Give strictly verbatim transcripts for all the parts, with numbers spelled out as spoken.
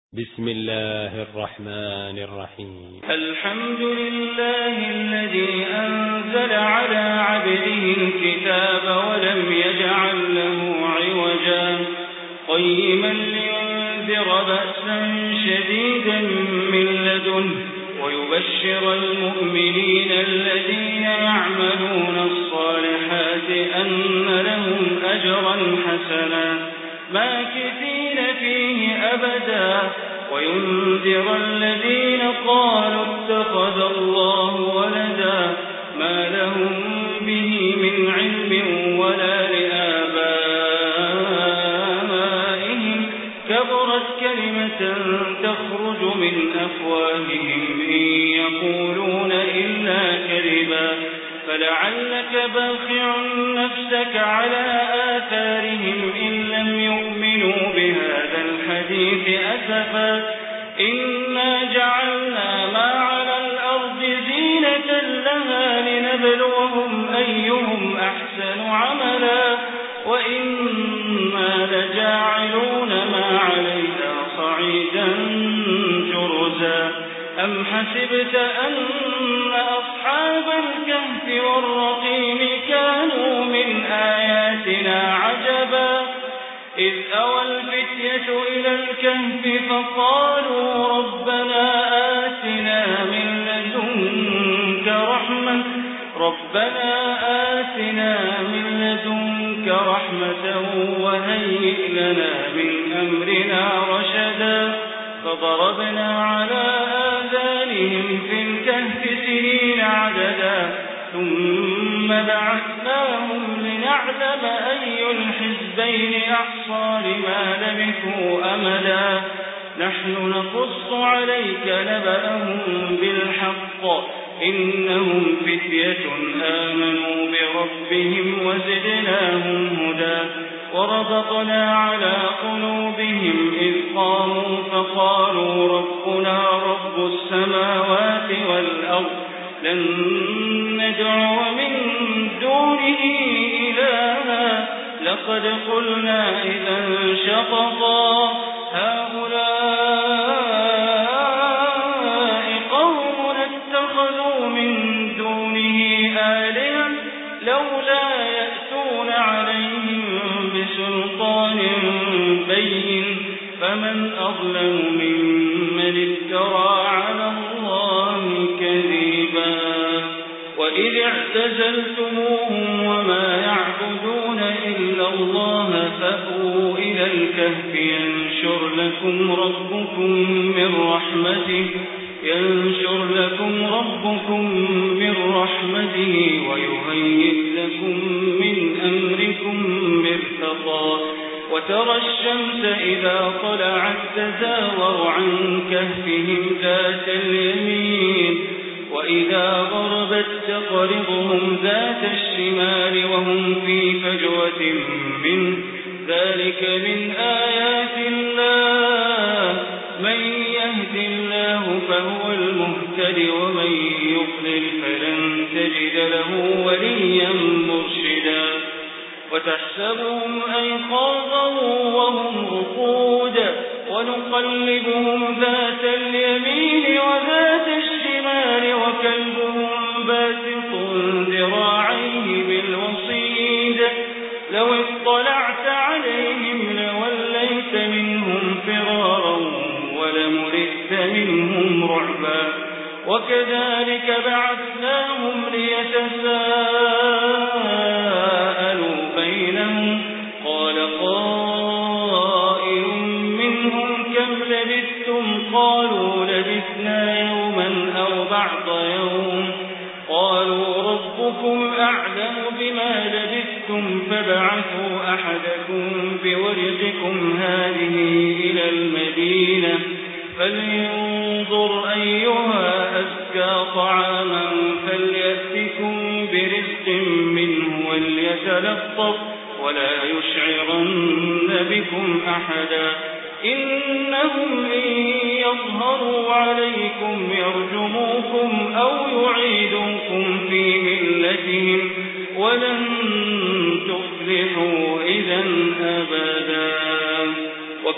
بسم الله الرحمن الرحيم. الحمد لله الذي أنزل على عبده الكتاب ولم يجعل له عوجا قيما لينذر بأسا شديدا من لدنه ويبشر المؤمنين الذين يعملون الصالحات أن لهم أجرا حسنا ماكثين فيه أبدا وينذر الذين قالوا اتخذ الله ولدا ما لهم به من علم ولا لآبائهم كبرت كلمة تخرج من أفواههم إن يقولون إلا كذبا فلعلك باخع نفسك على آثارهم إن لم يؤمنوا بهذا الحديث أسفا إنا جعلنا ما على الأرض زينة لها لنبلوهم أيهم أحسن عملا وإنا لجاعلون ما عليها صعيدا جرزا أم حسبت أن أصحاب الكهف والرقيم كانوا من آياتنا عجبا إذ أوى الفتية إلى الكهف فقالوا ربنا آتنا من لدنك رحمة ربنا آتنا من لدنك رحمة وهيئ لنا من أمرنا رشدا فضربنا على آذانهم في الكهف سنين عددا ثم بعثناهم لنعلم أي الحزبين أحصى لما لبثوا أمدا نحن نقص عليك نبأهم بالحق إنهم فتية آمنوا بربهم وزدناهم هدى وربطنا على قلوبهم إذ قاموا فقالوا ربنا رب السماوات والأرض لن ندعو من دونه إلها لقد قلنا إذا شططا هؤلاء قوم اتخذوا من دونه آلهة لولا يأتون عليهم بسلطان بين فمن أظلم ممن افترى على الله كذبا وإذ اعتزلتموهم وما يعبدون إلا الله فأووا إلى الكهف ينشر لكم ربكم من رحمته ينشر لكم ربكم من رحمته ويهيئ لكم من أمركم مرفقا وترى الشمس إذا طلعت تزاور عن كهفهم ذات اليمين وإذا غربت تقرضهم ذات الشمال وهم في فجوة منه ذلك من آيات الله من يهد الله فهو المهتد ومن يضلل فلن تجد له وليا مرشدا وتحسبهم أيقاظا وهم رقود ونقلبهم ذات اليمين وذات الشمال وكلبهم باسط ذراعيه بالوصيد لو اطلعت عليهم لوليت منهم فرارا ولملئت منهم رعبا وكذلك بعثناهم ليتساءلوا بينهم قال قائل منهم كم لبثتم قالوا لبثنا يوما أو بعض يوم قالوا ربكم أعلم بما لبثتم فابعثوا أحدكم بورقكم هذه إلى المدينة فلينظر أيها أزكى طعاما فليأتكم برزق منه وليتلطف ولا يشعرن بكم أحدا إنهم إن يظهروا عليكم يرجموكم أو يعيدوكم في ملتهم ولن تفلحوا إذا أبدا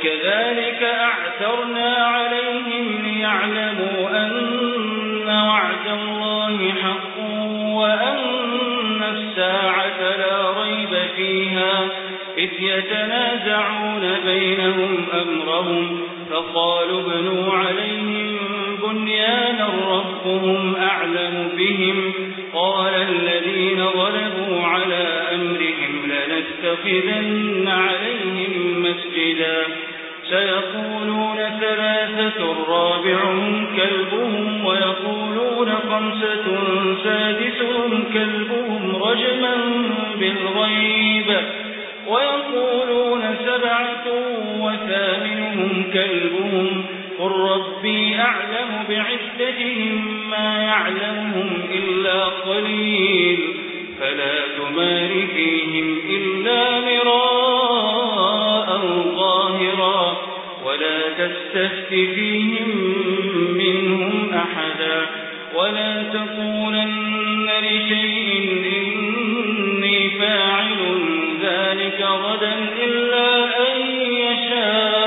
وكذلك أعثرنا عليهم ليعلموا أن وعد الله حق وأن الساعة لا ريب فيها إذ يتنازعون بينهم أمرهم فقالوا ابنوا عليهم بنيانا ربهم أعلم بهم قال الذين غلبوا على أمرهم لنتخذن عليهم مسجدا سيقولون ثلاثة رابعهم كلبهم ويقولون خمسة سادسهم كلبهم رجما بالغيب ويقولون سبعة وثامنهم كلبهم قل ربي أعلم بعدتهم ما يعلمهم إلا قليل فلا تمار فيهم إلا مراء ظاهرا ولا تستفت فيهم منهم أحدا ولا تقولن لشيء إني فاعل ذلك غدا إلا أن يشاء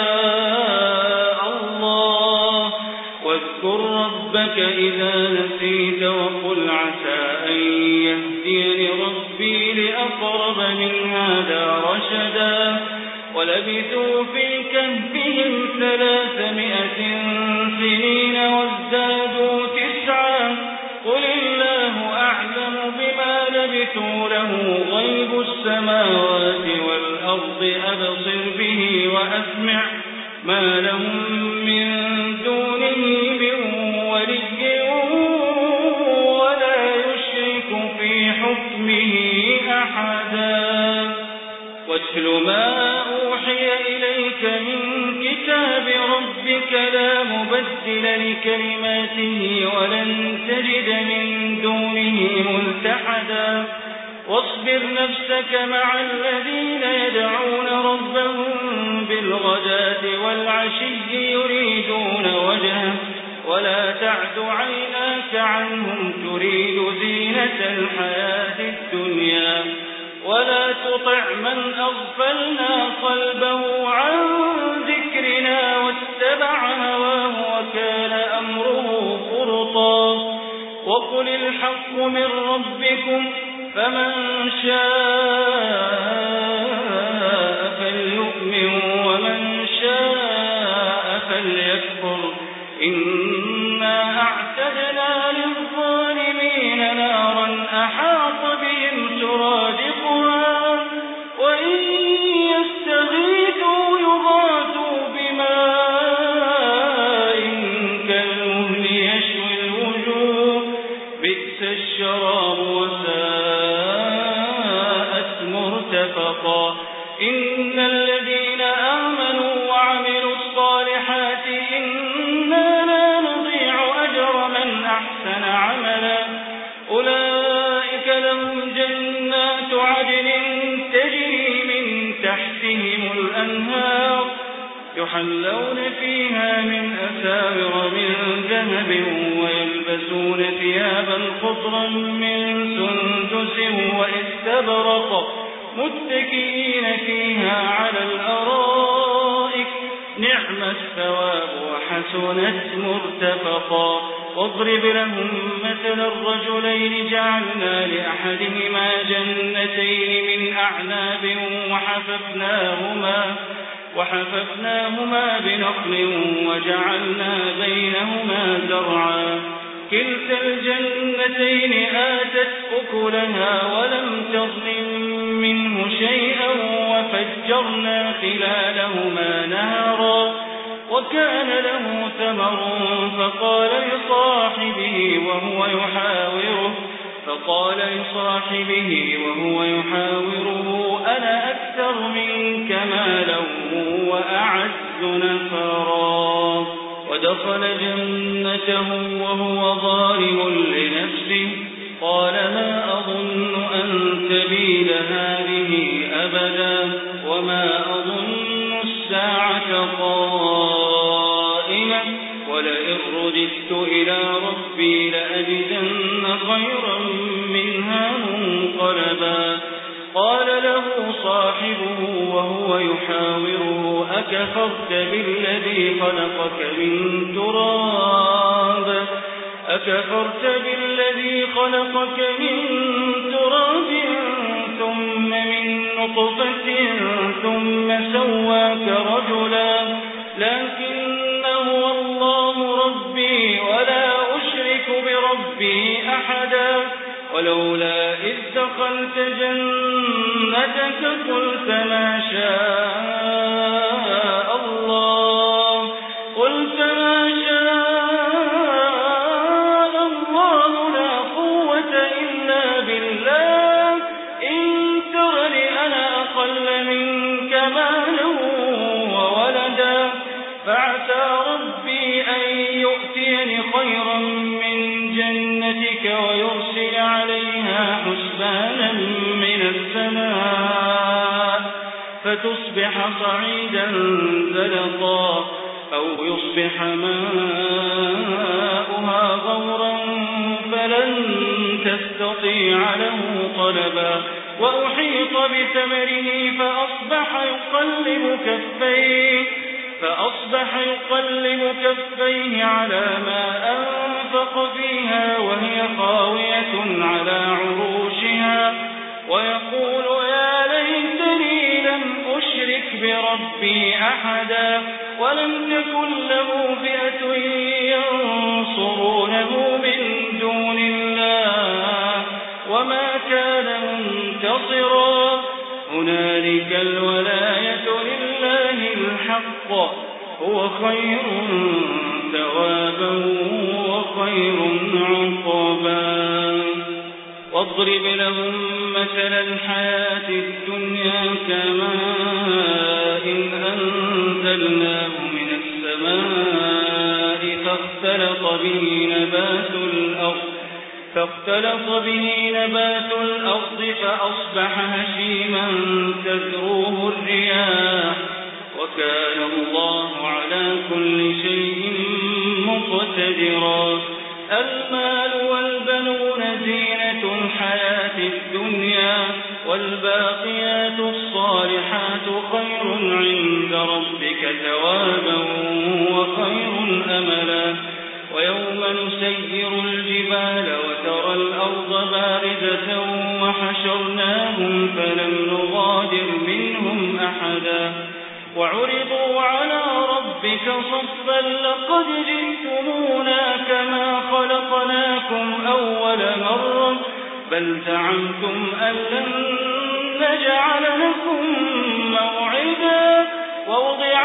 الله واذكر ربك إذا نسيت وقل عسى أن يهديني ربي لأقرب من هذا رشدا ولبثوا في كهفهم ثلاثمائة سنين وازدادوا تسعا قل الله أعلم بما لبثوا له غيب السماوات والأرض أبصر به وأسمع ما لهم من دونه من ولي ولا يشرك في حكمه أحدا واتل ما أوحي إليك من كتاب ربك لا مبدل لكلماته ولن تجد من دونه ملتحدا واصبر نفسك مع الذين يدعون ربهم بالغداة والعشي يريدون وجهه ولا تعد عيناك عنهم تريد زينة الحياة الدنيا ولا تطع من أغفلنا قلبه عن ذكرنا واتبع هواه وكان أمره فرطا وقل الحق من ربكم فمن شاء فليؤمن ومن شاء فليكفر إنا أعتدنا للظالمين نارا أحاط بهم سرادقها وإن يستغيثوا يغاثوا بماء كالمهل يشوي الوجوه بئس الشراب وساءت مرتفقا إن الذين آمنوا وعملوا الصالحات إنا لا نضيع أجر من أحسن عملا أولئك لهم جنات عدن تجري من تحتهم الأنهار يحلون فيها من أساور من ذهب ويلبسون ثيابا خضرا من سندس واستبرق متكئين فيها على الأرائك نعم الثواب وحسنت مرتفقا واضرب لهم مثل الرجلين جعلنا لأحدهما جنتين من أعناب وحففناهما وحففناهما بنخل وجعلنا بينهما زرعا كلتا الجنتين آتت أكلها ولم تظلم منه شيئا وفجرنا خلالهما نهرا وكان له ثمر فقال لصاحبه وهو يحاوره فقال لصاحبه وهو يحاوره أنا أكثر منك مالا وأعز نفرا ودخل جنته وهو ظالم لنفسه قال ما أظن أن تبيد هذه أبدا وما أظن الساعة قائمة ولئن رددت إلى ربي لأجدن خيرا منها منقلبا قال له صاحبه وهو يحاوره أكفرت بالذي خلقك من تراب أكفرت بالذي خلقك من تراب ثم من نطفة ثم سواك رجلا لكن هو الله ربي ولا أشرك بربي أحدا ولولا إذ دخلت جنتك قلت ما شاء الله قلت ما شاء الله لا قوة إلا بالله إن ترني أنا أقل منك مالا وولدا فعسى ربي أن يؤتيني خيرا من جنتك ويرسل عليها حسبانا من السماء فتصبح صعيدا زلقا أو يصبح ماؤها غورا فلن تستطيع له طلبا وأحيط بثمره فأصبح يقلب كفيه فأصبح يقلب كفيه على ما أنفق فيها وهي خاوية على عروشها ويقول يا ليتني لم أشرك بربي أحدا ولم تكن له فئة ينصرونه من دون الله وما كان منتصرا هنالك الولاية لله الحق هو خير ثوابا وخير عقبا واضرب لهم مثل الحياة الدنيا كماء إن أنزلناه من السماء فاختلط به نبات الأرض فاختلط به نبات الأرض فأصبح هشيما تذروه الرياح وكان الله على كل شيء مقتدرا المال والبنون زينة الحياة الدنيا والباقيات الصالحات خير عند ربك ثوابا وخير أملا ويوم نسير الجبال وترى الأرض بارزة وحشرناهم فلم نغادر منهم أحدا وعرضوا على ربك صفا لقد جئتمونا كما خلقناكم أول مرة بل زعمتم أن لن نجعل لكم موعدا ووضع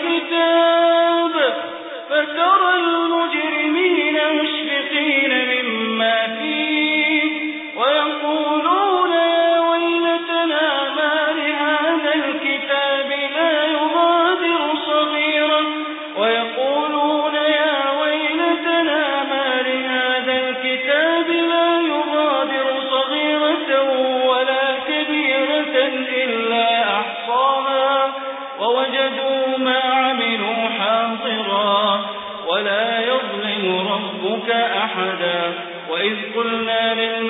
الكتاب فترى المجرمين مشفقين مما فيه ويقولون يا ويلتنا ما لهذا الكتاب لا يغادر صغيرا ويقولون يا ويلتنا ما لهذا الكتاب لا يغادر صغيرة ولا كبيرة إلا أحصاها ووجدوا ما عملوا حاضرا ولا يظلم ربك أحدا وإذ قلنا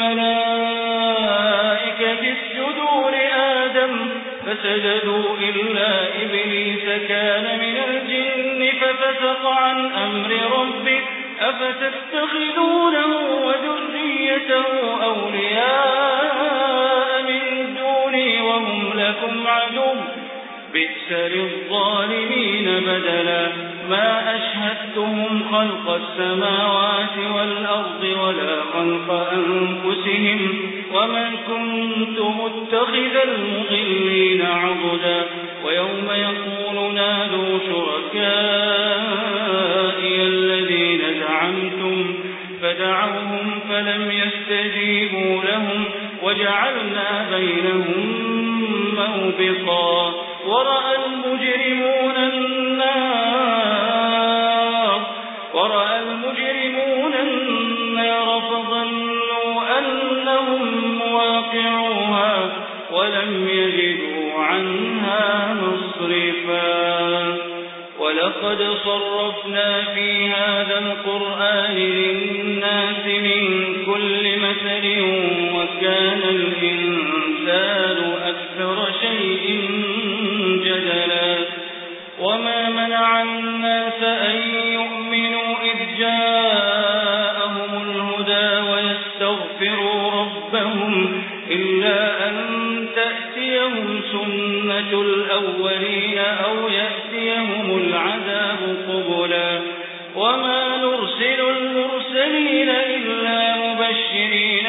للملائكة اسجدوا لآدم فسجدوا إلا إبليس كان من الجن ففسق عن أمر ربه أفتتخذونه وذريته أولياء من دوني وهم لكم عدو بئس للظالمين بدلا ما أشهدتهم خلق السماوات والأرض ولا خلق أنفسهم وما كنت متخذ المضلين عضدا ويوم يقول نادوا شركائي الذين زعمتم فدعوهم فلم يستجيبوا لهم وجعلنا بينهم موبقا ورأى المجرمون النار ورأى المجرمون النار فظنوا أنهم مواقعوها ولم يجدوا عنها مصرفا ولقد صرفنا في هذا القرآن للناس من كل مثل وكان كان الإنسان أكثر شيء جدلا وما منع الناس أن يؤمنوا إذ جاءهم الهدى ويستغفروا ربهم إلا أن تأتيهم سنة الأولين أو يأتيهم العذاب قبلا وما نرسل المرسلين إلا مبشرين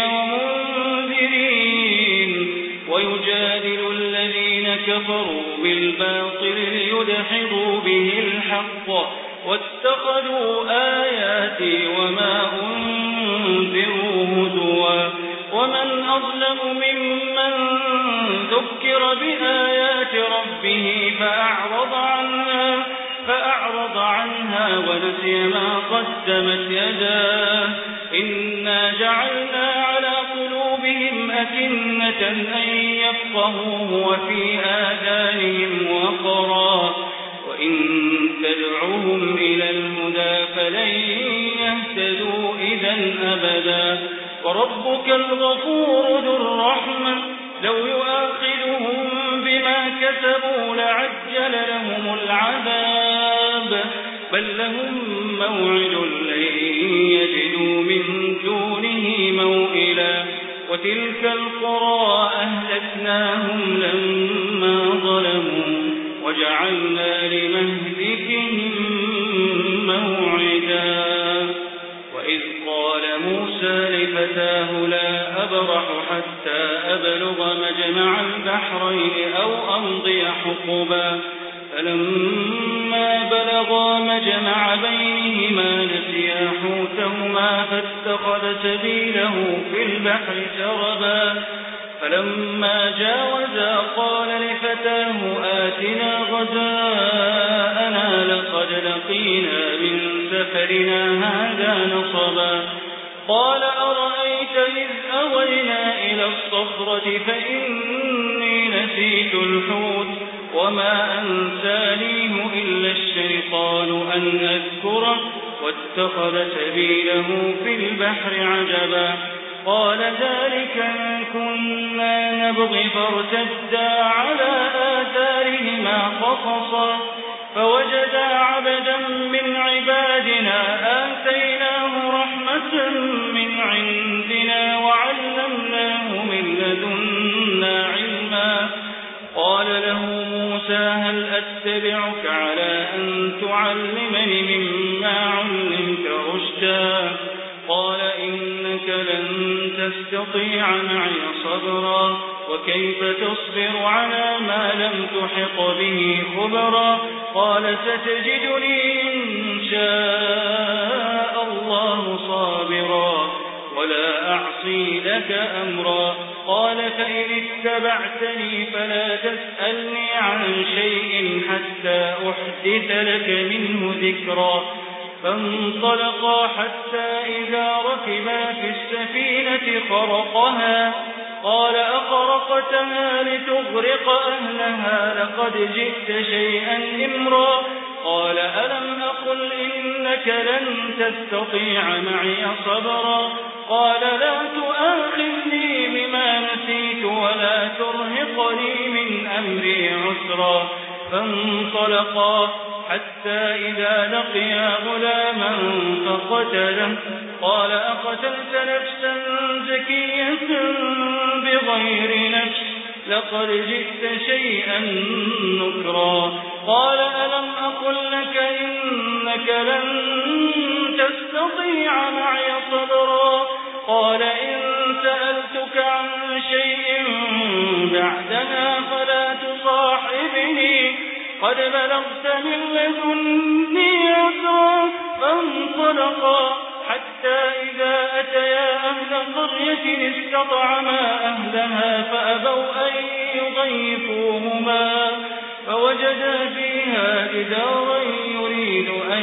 ومنذرين ويجادل الذين كفروا بالباطل ليدحضوا به الحق واتخذوا آياتي وما أنذروا هزوا ومن أظلم ممن ذكر بآيات ربه فأعرض عنها فأعرض عنها ونسي ما قدمت يداه إنا جعلنا على قلوبهم أكنة أن يفقهوه وفي آذانهم وقرا وإن تدعوهم إلى الهدى فلن يهتدوا إذا أبدا وربك الغفور ذو الرحمة لو يؤاخذهم بما كسبوا لعجل لهم العذاب بل لهم موعد لن يجدوا من دونه موئلا وتلك القرى أهلكناهم لما ظلموا وجعلنا لمهلكهم موعدا وإذ قال موسى لفتاه لا أبرح حتى أبلغ مجمع البحرين أو أمضي حقبا فلما بلغا مجمع بينهما نسيا حوتهما فاتخذ سبيله في البحر سربا فلما جاوزا قال لفتاه آتنا غداءنا لقد لقينا من سفرنا هذا نصبا قال أرأيت إذ أوينا إلى الصخرة فإني نسيت الحوت وما أنسانيه إلا الشيطان أن أذكره واتخذ سبيله في البحر عجبا قال ذلك ما كنا نبغي فارتدا على آثارهما قصصا فوجدا عبدا من عبادنا آتيناه رحمة من عندنا وعلمناه من لدنا علما قال له موسى هل أتبعك على أن تعلمني مما علمت رشدا قال إنك لن تستطيع معي صبرا وكيف تصبر على ما لم تحط به خبرا قال ستجدني إن شاء الله صابرا ولا أعصي لك أمرا قال فإن اتبعتني فلا تسألني عن شيء حتى أحدث لك منه ذكرا فانطلقا حتى إذا ركبا في السفينة خرقها قال أخرقتها لتغرق أهلها لقد جئت شيئا إمرا قال ألم أقل إنك لن تستطيع معي صبرا قال لا تؤاخذني بما نسيت ولا ترهقني من أمري عسرا فانطلقا حتى إذا لقيا غلاما فقتله قال أقتلت نفسا زكية بغير نفس لقد جئت شيئا نكرا قال ألم أقل لك إنك لن تستطيع معي صبرا قال إن سألتك عن شيء بعدها فلا تصاحبني قد بلغت من لدني عذرا فانطلقا حتى إذا أتيا أهل قرية استطعما أهلها فأبوا أن يضيفوهما فوجدا فيها جدارا يريد أن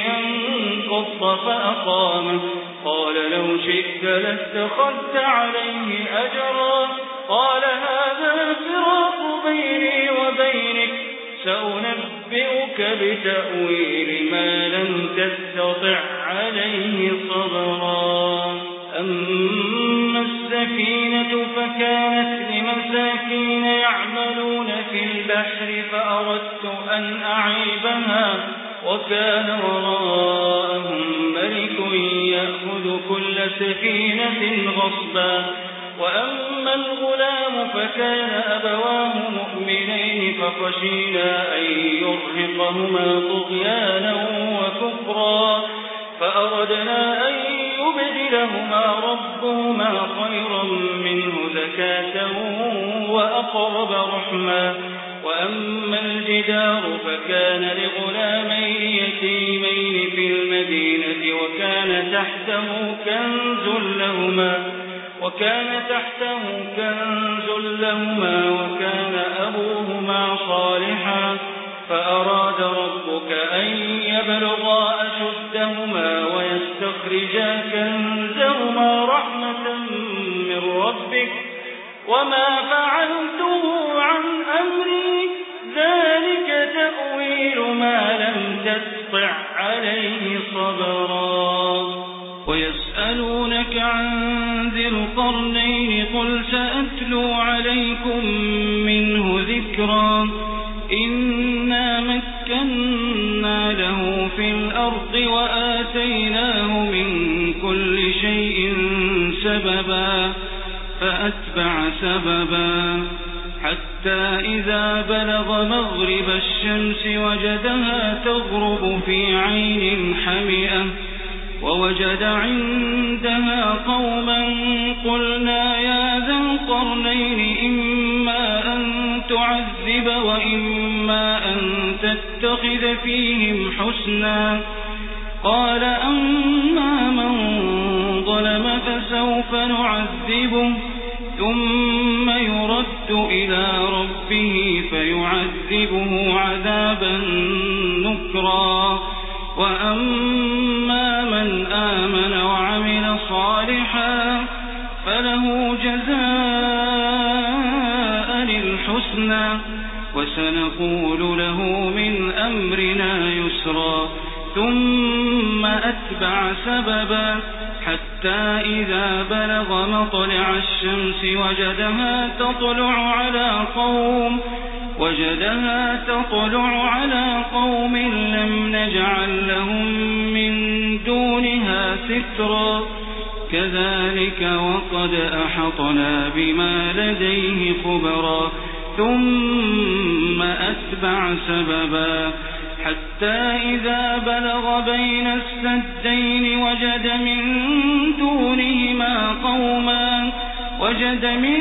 ينقض فأقامه قال لو شئت لاتخذت عليه أجرا قال هذا فراق بيني وبينك سأنبئك بتأويل ما لم تستطع عليه صبرا أما السفينة فكانت لمساكين يعملون في البحر فأردت أن أعيبها وكان وراءهم ملك يأخذ كل سفينة غصبا. وأما الغلام فكان أبواه مؤمنين فخشينا أن يرهقهما طغيانا وكفرا فأردنا أن يبدلهما ربهما خيرا منه زكاة وأقرب رحما. وأما الجدار فكان لغلامين يتيمين في المدينة وكان تحته كنز لهما وكان تحته كنز لهما وكان أبوهما صالحا فأراد ربك أن يبلغا أشدهما ويستخرجا كنزهما رحمة من ربك وما فعلته عن أمري ذلك تأويل ما لم تستطع عليه صبرا. ويسألونك عن ذي القرنين قل سأتلو عليكم منه ذكرا. إنا مكنا له في الأرض وآتيناه من كل شيء سببا فأتبع سببا حتى إذا بلغ مغرب الشمس وجدها تغرب في عين حمئة ووجد عندها قوما قلنا يا ذا القرنين إما أن تعذب وإما أن تتخذ فيهم حسنا. قال أما من ظلم فسوف نعذبه ثم يرد إلى ربه فيعذبه عذابا نكرا. وأما من آمن وعمل صالحا فله جزاء الحسنى وسنقول له من أمرنا يسرا. ثم أتبع سببا حتى إذا بلغ مطلع الشمس وجدها تطلع على قوم وجدها تطلع على قوم لم نجعل لهم من دونها سترا. كذلك وقد أحطنا بما لديه خبرا. ثم أتبع سببا حتى إذا بلغ بين السدين وجد من دونهما قوما وجد من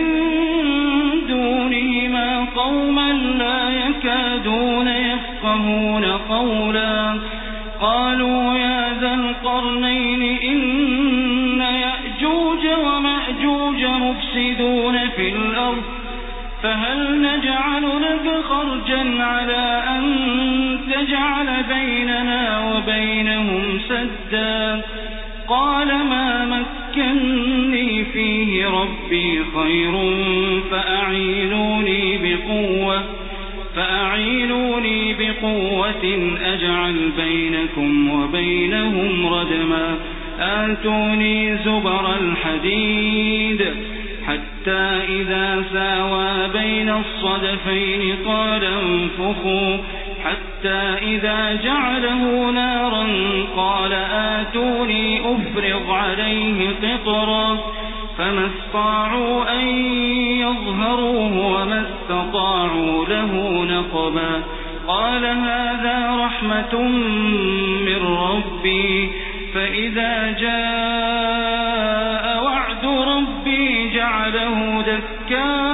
دونهما قوما لا يكادون يفقهون قولا. قالوا يا ذا القرنين إن يأجوج ومأجوج مفسدون في الأرض فهل نجعل لك خرجا على أن تجعل بيننا وبينهم سدا. قال ما مكنني فيه ربي خير فأعينوني بقوة فأعينوني بقوة أجعل بينكم وبينهم ردما. آتوني زبر الحديد حتى إذا ساوى بين الصدفين قال انفخوا حتى إذا جعله نارا قال آتوني أفرغ عليه قطرا. فما استطاعوا أن يظهروه وما استطاعوا له نقبا. قال هذا رحمة من ربي فإذا جاء وعد ربي جعله دكا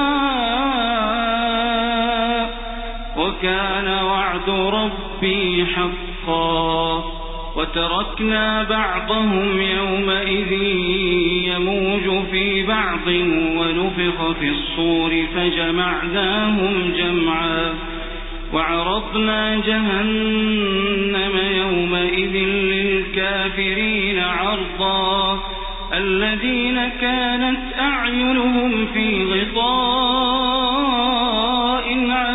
وكان وعد ربي حقا. وتركنا بعضهم يومئذ يموج في بعض ونفخ في الصور فجمعناهم جمعا. وعرضنا جهنم يومئذ للكافرين عرضا. الذين كانت أعينهم في غطاء عن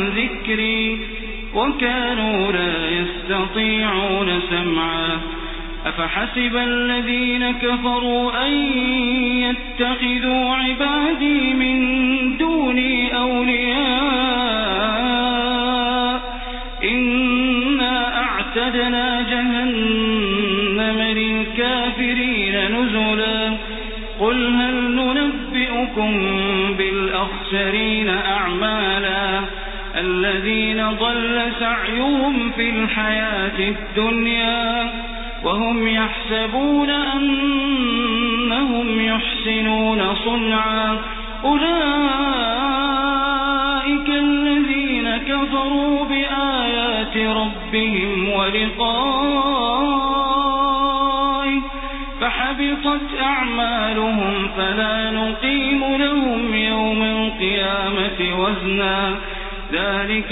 ذكري وكانوا لا يستطيعون سمعا. أفحسب الذين كفروا أن يتخذوا عبادي من دوني أولياء إنا أعتدنا جهنم للكافرين نزلا قل هل ننبئكم بالأخسرين أعمالا الذين ضل سعيهم في الحياة الدنيا وهم يحسبون أنهم يحسنون صنعا أولئك الذين كفروا بآيات ربهم ولقائه فحبطت أعمالهم فلا نقيم لهم يوم القيامة وزنا ذلك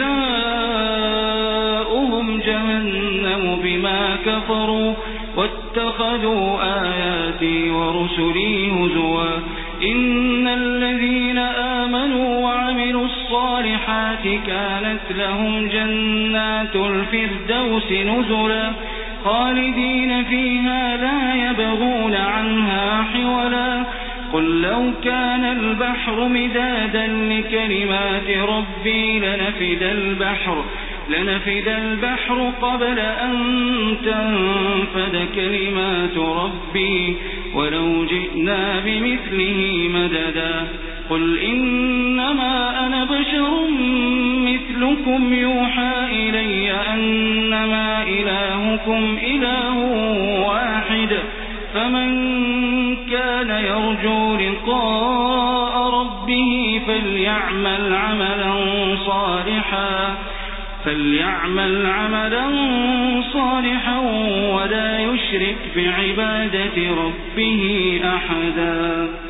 جزاؤهم جهنم بما كفروا واتخذوا آياتي ورسلي هزوا إن الذين آمنوا وعملوا الصالحات كانت لهم جنات الفردوس نزلا خالدين فيها لا يبغون عنها حولا قل لو كان البحر مدادا لكلمات ربي لنفد البحر لنفد البحر قبل أن تنفد كلمات ربي ولو جئنا بمثله مددا قل إنما أنا بشر مثلكم يوحى إلي أنما إلهكم إله واحد فمن كان يرجو لقاء ربه فليعمل عملا صالحا فليعمل عملا صالحا ولا يشرك بعبادة ربه أحدا.